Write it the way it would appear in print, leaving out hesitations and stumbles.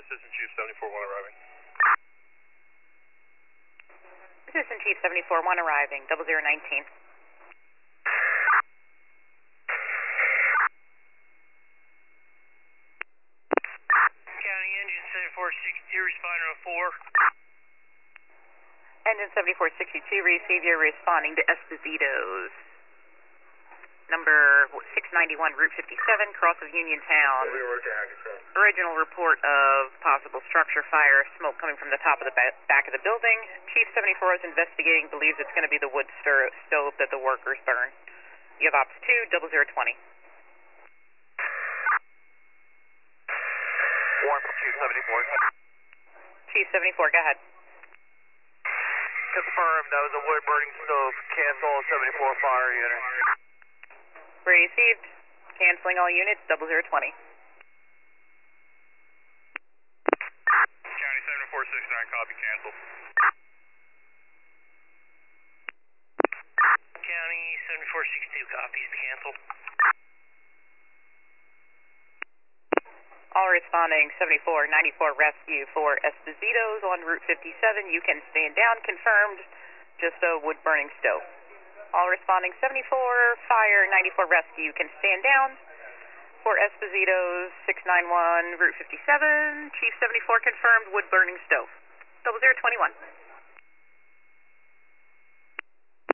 Assistant Chief 74-1 arriving. Assistant Chief 74-1 arriving, 0019. County Engine 7462, responding to 4. Engine 7462, receive your responding to Esposito's. Number 691, Route 57, cross of Uniontown. Original report of possible structure fire, smoke coming from the top of the back of the building. Chief 74 is investigating, believes it's going to be the wood stove that the workers burn. You have Ops 2, 0020. Warren from Chief 74. Chief 74, go ahead. Confirmed, that was a wood burning stove. Cancel 74 fire unit. Received. Canceling all units, 0020. County 7469, copy, cancel. County 7462, copies, canceled. All responding 7494 rescue for Esposito's on Route 57. You can stand down, confirmed. Just a wood burning stove. All responding 74 fire 94 rescue. You can stand down for Esposito's 691 Route 57. Chief 74 confirmed wood burning stove. 0021.